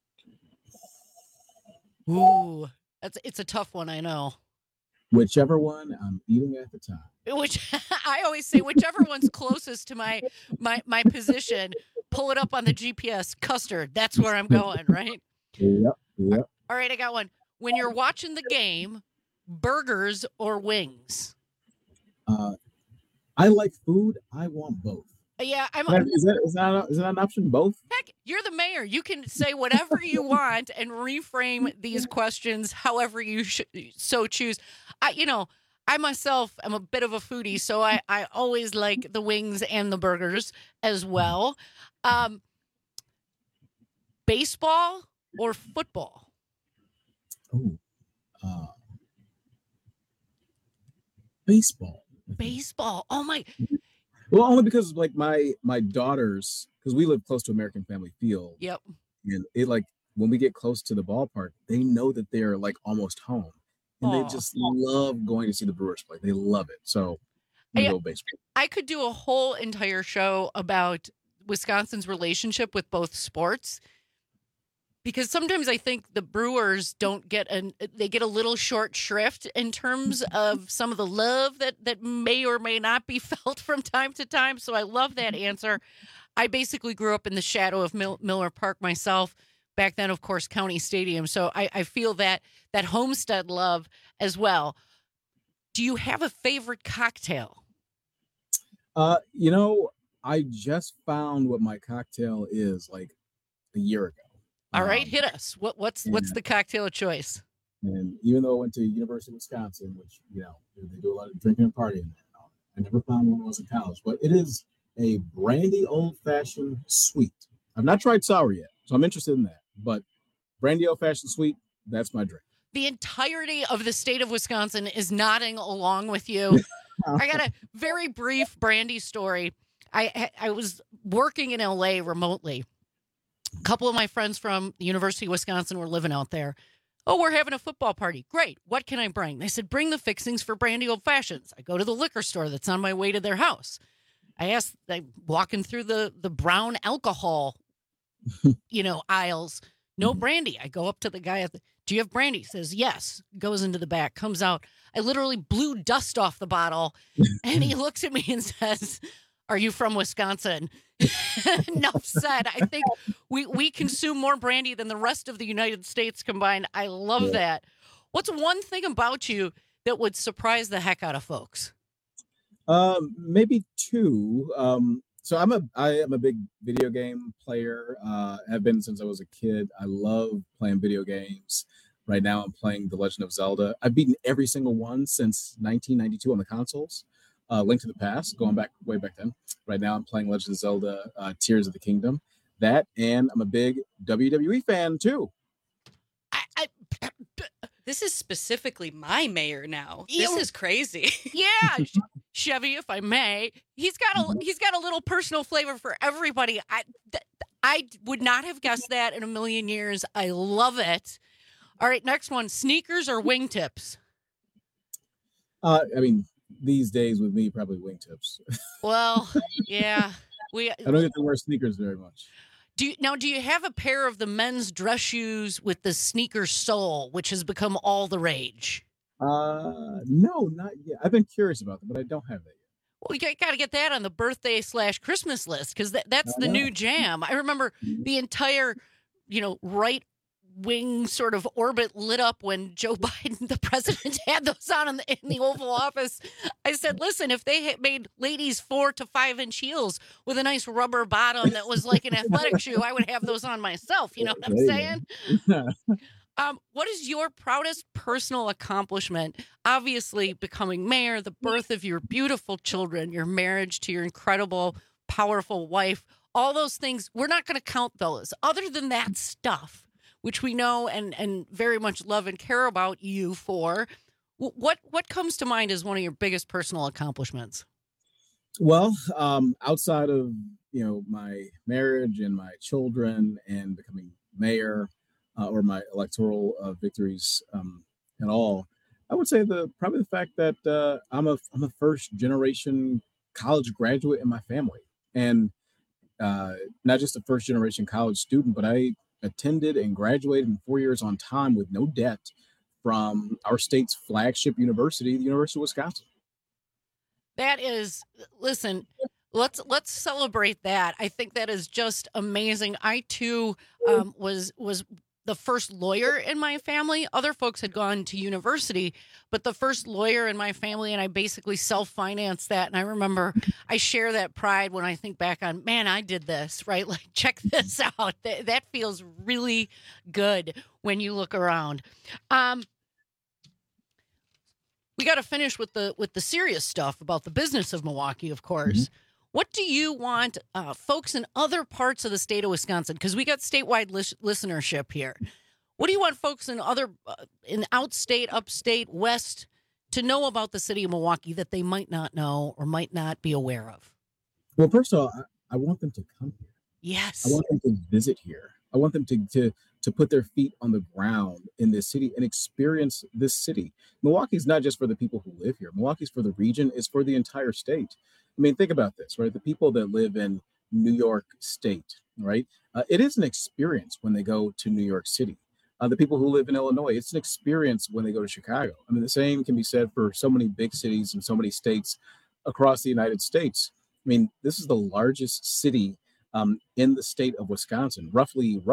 Ooh, it's a tough one, I know. Whichever one I'm eating at the time. Which I always say, whichever one's closest to my position, pull it up on the GPS. Custard, that's where I'm going, right? Yep. All right, I got one. When you're watching the game, burgers or wings? I like food. I want both. Yeah, Is that an option? Both? Heck, you're the mayor. You can say whatever you want and reframe these questions however you so choose. I myself am a bit of a foodie, so I always like the wings and the burgers as well. Baseball or football? Oh, baseball. Baseball. Oh my. Well, only because like my daughters, because we live close to American Family Field. Yep. And it like when we get close to the ballpark, they know that they're like almost home, and they just love going to see the Brewers play. They love it. So go baseball. I could do a whole entire show about Wisconsin's relationship with both sports. Because sometimes I think the Brewers they get a little short shrift in terms of some of the love that may or may not be felt from time to time. So I love that answer. I basically grew up in the shadow of Miller Park myself. Back then, of course, County Stadium. So I feel that Homestead love as well. Do you have a favorite cocktail? I just found what my cocktail is like a year ago. All right, hit us. What's the cocktail of choice? And even though I went to University of Wisconsin, which, they do a lot of drinking and partying there, I never found one when I was in college. But it is a brandy old-fashioned sweet. I've not tried sour yet, so I'm interested in that. But brandy old-fashioned sweet, that's my drink. The entirety of the state of Wisconsin is nodding along with you. I got a very brief brandy story. I was working in LA remotely. A couple of my friends from the University of Wisconsin were living out there. Oh, we're having a football party. Great. What can I bring? They said, bring the fixings for brandy old fashions. I go to the liquor store that's on my way to their house. walking through the brown alcohol, aisles, no brandy. I go up to the guy do you have brandy? He says, yes. Goes into the back, comes out. I literally blew dust off the bottle. And he looks at me and says, are you from Wisconsin? Enough said. I think we consume more brandy than the rest of the United States combined. I love that. What's one thing about you that would surprise the heck out of folks? Maybe two. So I am a big video game player. Have been since I was a kid. I love playing video games. Right now I'm playing The Legend of Zelda. I've beaten every single one since 1992 on the consoles. Link to the Past, going back way back then. Right now I'm playing Legend of Zelda Tears of the Kingdom. That, and I'm a big WWE fan too. This is specifically my mayor now. This is crazy. Yeah, Chevy, if I may, he's got a little personal flavor for everybody. I would not have guessed that in a million years. I love it. All right, next one: sneakers or wingtips? I mean, these days with me, probably wingtips. Well, yeah, I don't get to wear sneakers very much. Do you have a pair of the men's dress shoes with the sneaker sole, which has become all the rage? No, not yet. I've been curious about them, but I don't have that yet. Well, you got to get that on the birthday/Christmas list, because that's the new jam. I remember the entire, right wing sort of orbit lit up when Joe Biden, the president, had those on in the Oval Office. I said, listen, if they had made ladies 4 to 5 inch heels with a nice rubber bottom that was like an athletic shoe, I would have those on myself. You know what I'm saying? What is your proudest personal accomplishment? Obviously, becoming mayor, the birth of your beautiful children, your marriage to your incredible, powerful wife, all those things. We're not going to count those. Other than that stuff, which we know and very much love and care about you for, what comes to mind as one of your biggest personal accomplishments? Well, outside of my marriage and my children and becoming mayor, or my electoral victories at all, I would say probably the fact that I'm a first generation college graduate in my family, and not just a first generation college student, but I attended and graduated in 4 years on time with no debt from our state's flagship university, the University of Wisconsin. That is, listen, let's celebrate that. I think that is just amazing. I too was the first lawyer in my family. Other folks had gone to university, but the first lawyer in my family, and I basically self-financed that. And I remember I share that pride when I think back on, man, I did this, right? Like, check this out. That feels really good when you look around. We got to finish with the serious stuff about the business of Milwaukee, of course. Mm-hmm. What do you want folks in other parts of the state of Wisconsin? Because we got statewide listenership here. What do you want folks in in outstate, upstate, west to know about the city of Milwaukee that they might not know or might not be aware of? Well, first of all, I want them to come here. Yes. I want them to visit here. I want them to put their feet on the ground in this city and experience this city. Milwaukee is not just for the people who live here. Milwaukee is for the region. It's for the entire state. I mean, think about this, right? The people that live in New York State, right? It is an experience when they go to New York City. The people who live in Illinois, it's an experience when they go to Chicago. I mean, the same can be said for so many big cities and so many states across the United States. I mean, this is the largest city in the state of Wisconsin. Roughly,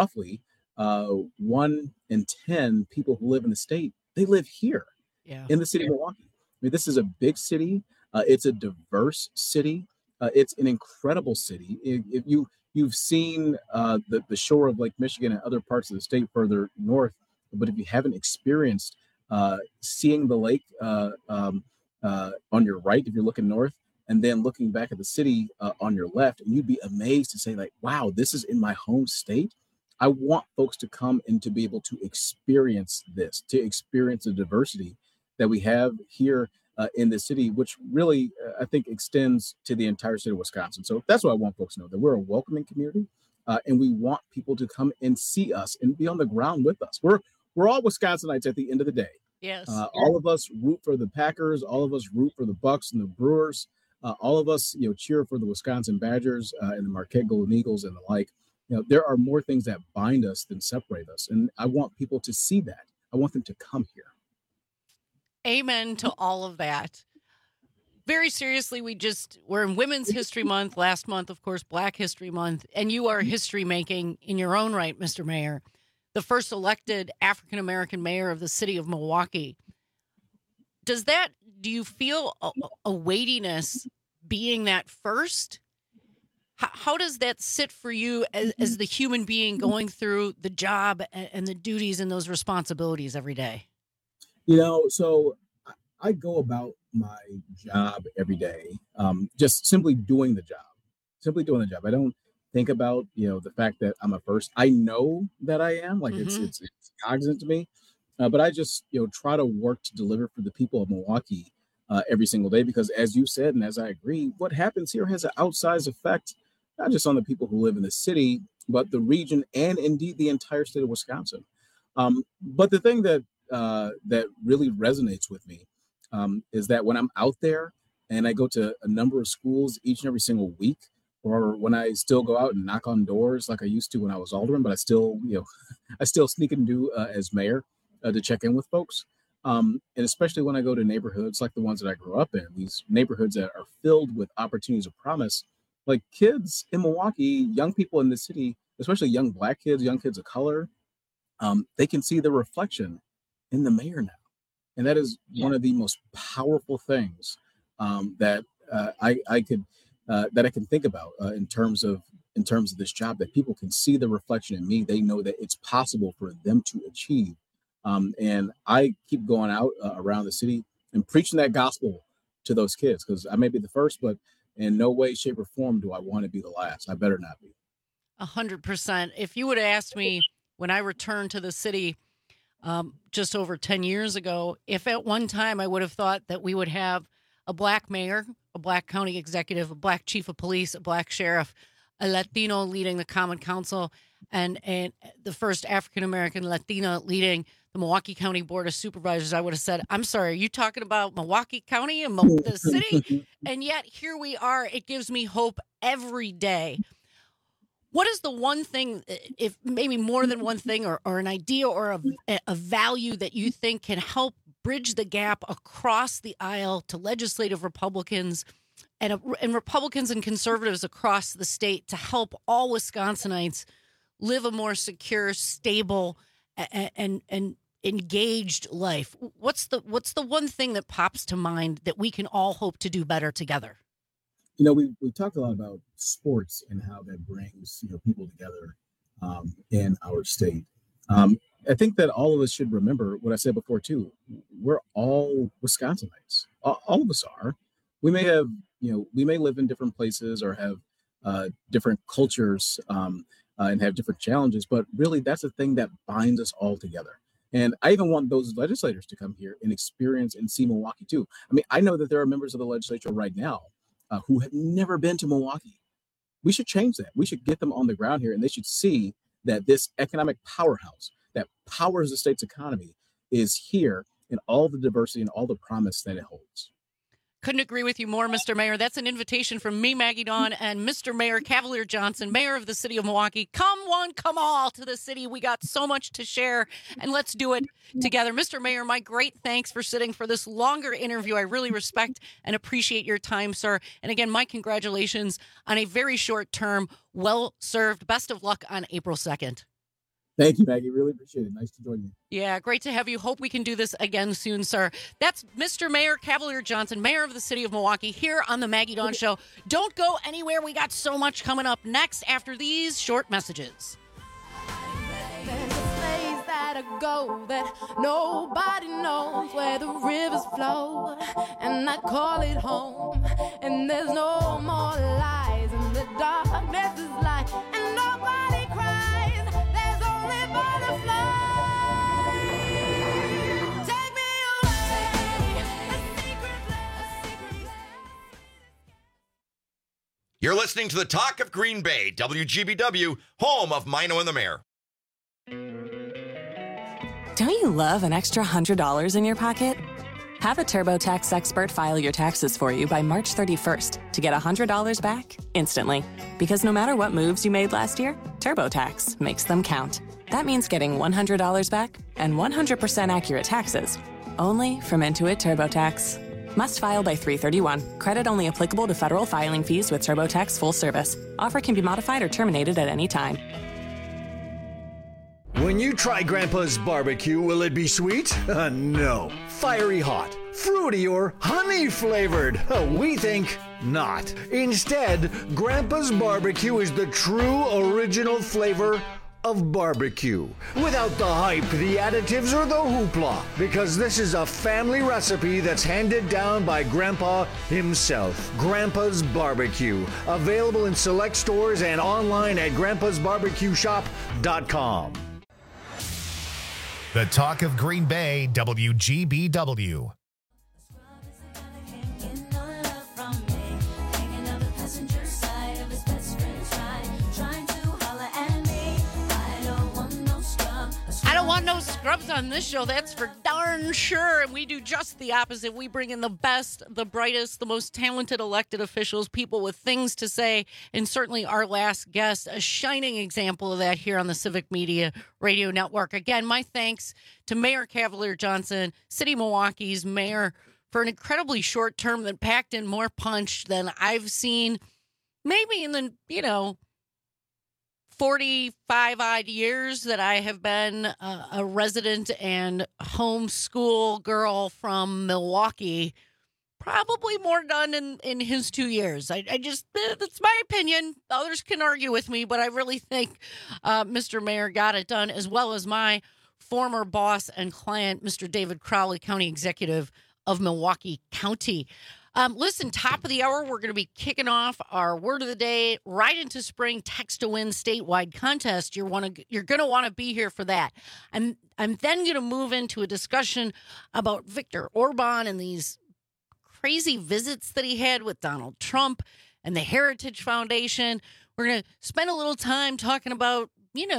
1 in 10 people who live in the state, they live here in the city of Milwaukee. I mean, this is a big city. It's a diverse city. It's an incredible city. If you've seen the shore of Lake Michigan and other parts of the state further north, but if you haven't experienced seeing the lake on your right, if you're looking north, and then looking back at the city on your left, and you'd be amazed to say, like, wow, this is in my home state. I want folks to come and to be able to experience this, to experience the diversity that we have here in the city, which really, I think, extends to the entire state of Wisconsin. So that's what I want folks to know, that we're a welcoming community, and we want people to come and see us and be on the ground with us. We're all Wisconsinites at the end of the day. Yes. All of us root for the Packers. All of us root for the Bucks and the Brewers. all of us, cheer for the Wisconsin Badgers and the Marquette Golden Eagles and the like. There are more things that bind us than separate us. And I want people to see that. I want them to come here. Amen to all of that. Very seriously, we're in Women's History Month. Last month, of course, Black History Month. And you are history making in your own right, Mr. Mayor. The first elected African-American mayor of the city of Milwaukee. Do you feel a weightiness being that first? How does that sit for you as the human being going through the job and the duties and those responsibilities every day? So I go about my job every day, just simply doing the job. I don't think about, the fact that I'm a first. I know that I am, like it's cognizant to me, but I just, try to work to deliver for the people of Milwaukee every single day, because as you said, and as I agree, what happens here has an outsized effect, not just on the people who live in the city, but the region and indeed the entire state of Wisconsin. But the thing that really resonates with me is that when I'm out there and I go to a number of schools each and every single week, or when I still go out and knock on doors like I used to when I was alderman, but I still sneak and do as mayor to check in with folks. And especially when I go to neighborhoods like the ones that I grew up in, these neighborhoods that are filled with opportunities of promise, like kids in Milwaukee, young people in the city, especially young Black kids, young kids of color, they can see the reflection in the mayor now. And that is one of the most powerful things that I can think about in terms of this job, that people can see the reflection in me. They know that it's possible for them to achieve. And I keep going out around the city and preaching that gospel to those kids, because I may be the first, but in no way, shape, or form do I want to be the last. I better not be. 100%. If you would have asked me when I returned to the city just over 10 years ago, if at one time I would have thought that we would have a Black mayor, a Black county executive, a Black chief of police, a Black sheriff, a Latino leading the Common Council, and the first African-American Latina leading the Milwaukee County Board of Supervisors, I would have said, I'm sorry, are you talking about Milwaukee County and the city? And yet here we are. It gives me hope every day. What is the one thing, if maybe more than one thing, or an idea or a value that you think can help bridge the gap across the aisle to legislative Republicans and Republicans and conservatives across the state to help all Wisconsinites live a more secure, stable, and engaged life? What's the one thing that pops to mind that we can all hope to do better together? We talked a lot about sports and how that brings people together in our state. I think that all of us should remember what I said before too. We're all Wisconsinites. All of us are. We may have, we may live in different places or have different cultures and have different challenges, but really that's the thing that binds us all together. And I even want those legislators to come here and experience and see Milwaukee too. I mean, I know that there are members of the legislature right now who have never been to Milwaukee. We should change that. We should get them on the ground here, and they should see that this economic powerhouse that powers the state's economy is here in all the diversity and all the promise that it holds. Couldn't agree with you more, Mr. Mayor. That's an invitation from me, Maggie Dawn, and Mr. Mayor Cavalier Johnson, Mayor of the city of Milwaukee. Come one, come all to the city. We got so much to share, and let's do it together. Mr. Mayor, my great thanks for sitting for this longer interview. I really respect and appreciate your time, sir. And again, my congratulations on a very short term. Well served. Best of luck on April 2nd. Thank you, Maggie. Really appreciate it. Nice to join you. Yeah, great to have you. Hope we can do this again soon, sir. That's Mr. Mayor Cavalier Johnson, Mayor of the city of Milwaukee, here on the Maggie Dawn Show. Don't go anywhere. We got so much coming up next after these short messages. There's a place that I go that nobody knows, where the rivers flow, and I call it home. And there's no more lies, and the darkness is light, and nobody cries. There's only butterflies. Take me away, a secret place. You're listening to the Talk of Green Bay, WGBW, home of Mino and the Mayor. Don't you love an extra $100 in your pocket? Have a TurboTax expert file your taxes for you by March 31st to get $100 back instantly. Because no matter what moves you made last year, TurboTax makes them count. That means getting $100 back and 100% accurate taxes, only from Intuit TurboTax. Must file by 3/31. Credit only applicable to federal filing fees with TurboTax full service. Offer can be modified or terminated at any time. When you try Grandpa's barbecue, will it be sweet? No. Fiery hot, fruity, or honey flavored? We think not. Instead, Grandpa's barbecue is the true original flavor of barbecue. Without the hype, the additives, or the hoopla. Because this is a family recipe that's handed down by Grandpa himself. Grandpa's Barbecue. Available in select stores and online at grandpasbarbecueshop.com. The Talk of Green Bay, WGBW. I don't want no scrubs on this show, that's for darn sure. And we do just the opposite. We bring in the best, the brightest, the most talented elected officials, people with things to say, and certainly our last guest, a shining example of that here on the Civic Media Radio Network. Again, my thanks to Mayor Cavalier Johnson, City of Milwaukee's mayor, for an incredibly short term that packed in more punch than I've seen maybe in the, 45 odd years that I have been a resident and homeschool girl from Milwaukee. Probably more done in his 2 years. I just, that's my opinion. Others can argue with me, but I really think Mr. Mayor got it done, as well as my former boss and client, Mr. David Crowley, County Executive of Milwaukee County. Listen, top of the hour, we're going to be kicking off our word of the day right into spring text to win statewide contest. You're going to want to be here for that. I'm then going to move into a discussion about Viktor Orban and these crazy visits that he had with Donald Trump and the Heritage Foundation. We're going to spend a little time talking about,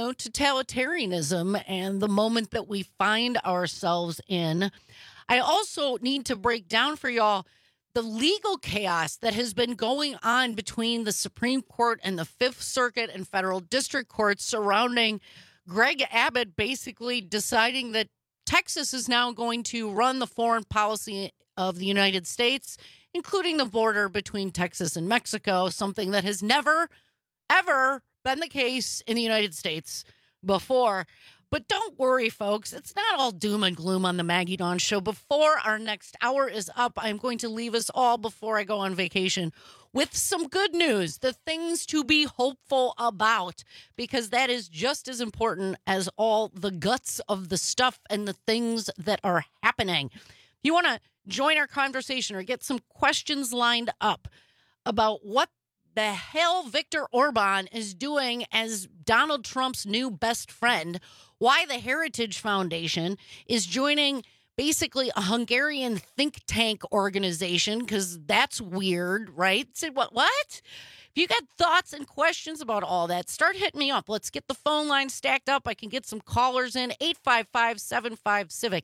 totalitarianism and the moment that we find ourselves in. I also need to break down for y'all the legal chaos that has been going on between the Supreme Court and the Fifth Circuit and federal district courts surrounding Greg Abbott basically deciding that Texas is now going to run the foreign policy of the United States, including the border between Texas and Mexico, something that has never, ever been the case in the United States before. But don't worry, folks. It's not all doom and gloom on the Maggie Dawn Show. Before our next hour is up, I'm going to leave us all, before I go on vacation, with some good news, the things to be hopeful about, because that is just as important as all the guts of the stuff and the things that are happening. If you want to join our conversation or get some questions lined up about what the hell Viktor Orban is doing as Donald Trump's new best friend, why the Heritage Foundation is joining basically a Hungarian think tank organization, because that's weird, right? Say, what? If you got thoughts and questions about all that, start hitting me up. Let's get the phone line stacked up. I can get some callers in. 855-75-CIVIC,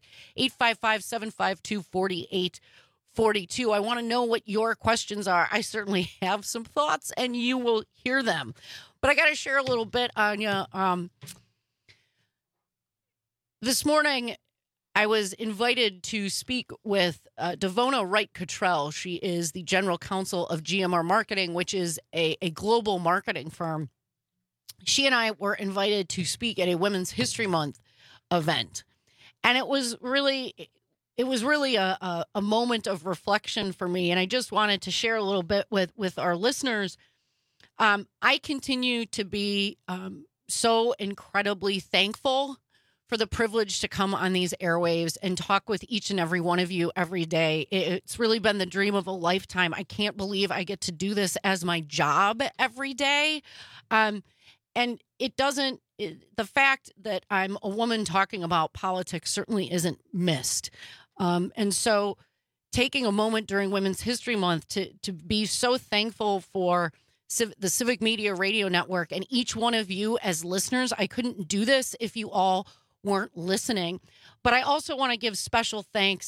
855-752-4842. I want to know what your questions are. I certainly have some thoughts, and you will hear them. But I got to share a little bit on you. This morning, I was invited to speak with Devona Wright-Cottrell. She is the general counsel of GMR Marketing, which is a global marketing firm. She and I were invited to speak at a Women's History Month event. And it was really a moment of reflection for me. And I just wanted to share a little bit with our listeners. I continue to be so incredibly thankful for the privilege to come on these airwaves and talk with each and every one of you every day. It's really been the dream of a lifetime. I can't believe I get to do this as my job every day. And the fact that I'm a woman talking about politics certainly isn't missed. And so taking a moment during Women's History Month to be so thankful for the Civic Media Radio Network and each one of you as listeners. I couldn't do this if you all weren't listening. But I also want to give special thanks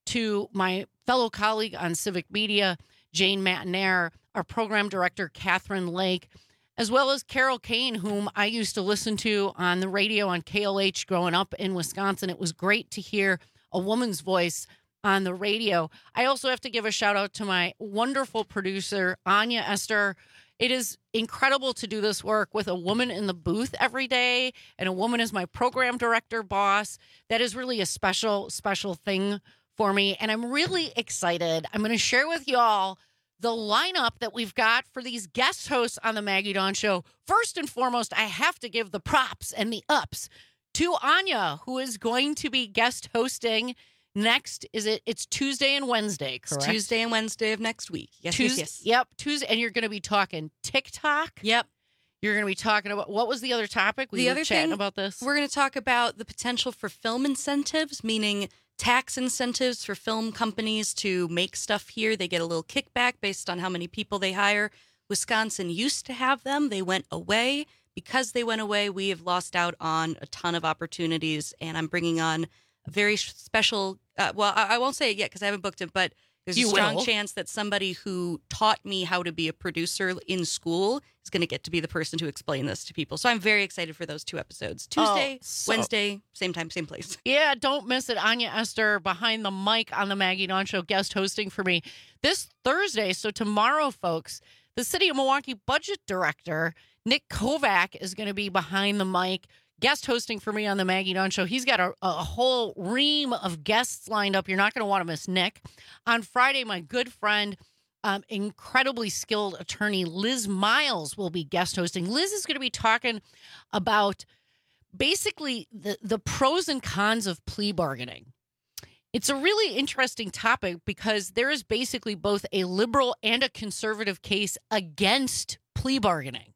to my fellow colleague on Civic Media, Jane Matinaire, our program director, Catherine Lake, as well as Carol Kane, whom I used to listen to on the radio on KLH growing up in Wisconsin. It was great to hear a woman's voice on the radio. I also have to give a shout out to my wonderful producer, Anya Esther. It is incredible to do this work with a woman in the booth every day and a woman as my program director boss. That is really a special, special thing for me. And I'm really excited. I'm going to share with y'all the lineup that we've got for these guest hosts on the Maggie Dawn Show. First and foremost, I have to give the props and the ups to Anya, who is going to be guest hosting next. It's Tuesday and Wednesday, correct? It's Tuesday and Wednesday of next week. Yes. Yep, Tuesday. And you're going to be talking TikTok. Yep. You're going to be talking about, what was the other topic? We were chatting about this. We're going to talk about the potential for film incentives, meaning tax incentives for film companies to make stuff here. They get a little kickback based on how many people they hire. Wisconsin used to have them. They went away. Because they went away, we have lost out on a ton of opportunities. And I'm bringing on a very special, I won't say it yet because I haven't booked it, but there's a strong chance that somebody who taught me how to be a producer in school is going to get to be the person to explain this to people. So I'm very excited for those 2 episodes. Tuesday, Wednesday, same time, same place. Yeah, don't miss it. Anya Esther behind the mic on the Maggie Dawn Show, guest hosting for me this Thursday. So tomorrow, folks, the City of Milwaukee Budget Director, Nick Kovac, is going to be behind the mic, guest hosting for me on the Maggie Dawn Show. He's got a whole ream of guests lined up. You're not going to want to miss Nick. On Friday, my good friend, incredibly skilled attorney Liz Miles will be guest hosting. Liz is going to be talking about basically the pros and cons of plea bargaining. It's a really interesting topic because there is basically both a liberal and a conservative case against plea bargaining,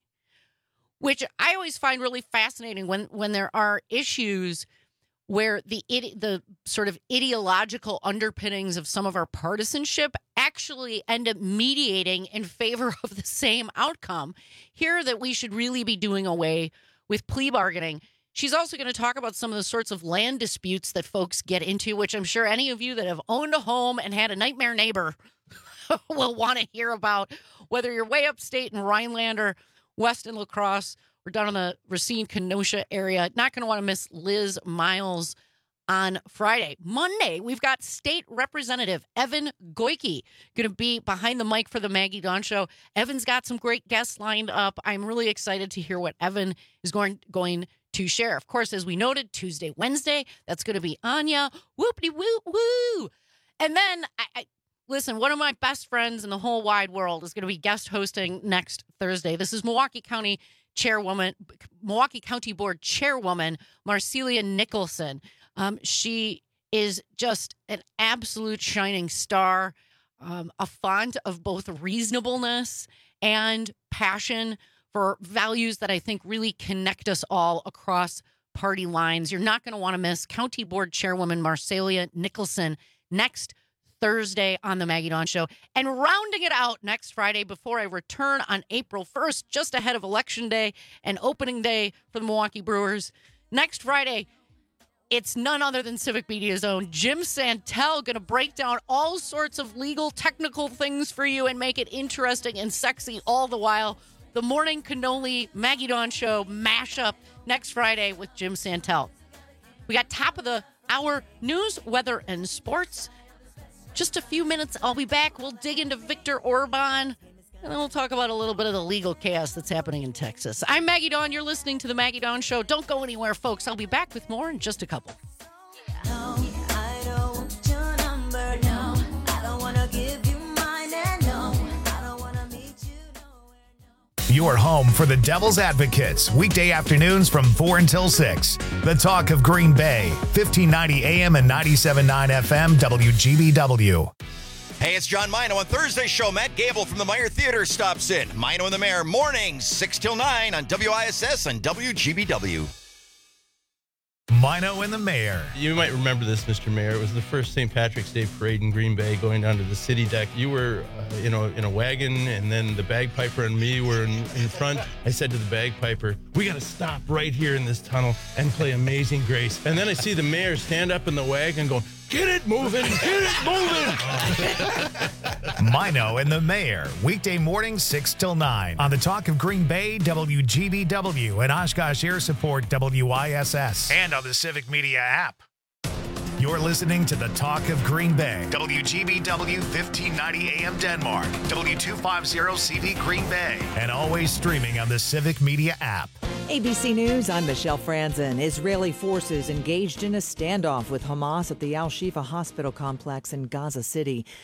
which I always find really fascinating when there are issues where the sort of ideological underpinnings of some of our partisanship actually end up mediating in favor of the same outcome. Here, that we should really be doing away with plea bargaining. She's also going to talk about some of the sorts of land disputes that folks get into, which I'm sure any of you that have owned a home and had a nightmare neighbor will want to hear about, whether you're way upstate in Rhineland or west in La Crosse or down in the Racine-Kenosha area. Not going to want to miss Liz Miles on Friday. Monday, we've got State Representative Evan Goyke going to be behind the mic for the Maggie Dawn Show. Evan's got some great guests lined up. I'm really excited to hear what Evan is going to share. Of course, as we noted, Tuesday, Wednesday, that's going to be Anya. Whoopity-woo-woo. And then, listen, one of my best friends in the whole wide world is going to be guest hosting next Thursday. This is Milwaukee County Board Chairwoman, Marcelia Nicholson. She is just an absolute shining star, a font of both reasonableness and passion for values that I think really connect us all across party lines. You're not going to want to miss County Board Chairwoman Marcelia Nicholson next Thursday on the Maggie Dawn Show. And rounding it out next Friday before I return on April 1st, just ahead of Election Day and opening day for the Milwaukee Brewers. Next Friday, it's none other than Civic Media's own Jim Santel, going to break down all sorts of legal, technical things for you and make it interesting and sexy all the while. The Morning Cannoli Maggie Dawn Show mashup next Friday with Jim Santel. We got top of the hour news, weather, and sports. Just a few minutes, I'll be back. We'll dig into Viktor Orban, and then we'll talk about a little bit of the legal chaos that's happening in Texas. I'm Maggie Dawn. You're listening to The Maggie Dawn Show. Don't go anywhere, folks. I'll be back with more in just a couple. No, I don't want your number, no. I don't want to give you mine, and no. I don't want to meet you nowhere, no. Your home for the Devil's Advocates, weekday afternoons from 4 until 6. The Talk of Green Bay, 1590 AM and 97.9 FM, WGBW. Hey, it's John Mino. On Thursday's show, Matt Gable from the Meyer Theater stops in. Mino and the Mayor, mornings, 6 till 9 on WISS and WGBW. Mino and the Mayor. You might remember this, Mr. Mayor. It was the first St. Patrick's Day parade in Green Bay going down to the city deck. You were, in a wagon, and then the bagpiper and me were in front. I said to the bagpiper, we got to stop right here in this tunnel and play Amazing Grace. And then I see the mayor stand up in the wagon going, get it moving, get it moving. Mino and the Mayor, weekday morning 6 till 9 on the Talk of Green Bay, WGBW, and Oshkosh Air Support, WISS, and on the Civic Media app. You're listening to the Talk of Green Bay, WGBW 1590 AM Denmark, W250CV Green Bay, and always streaming on the Civic Media app. ABC News, I'm Michelle Franzen. Israeli forces engaged in a standoff with Hamas at the Al-Shifa hospital complex in Gaza City.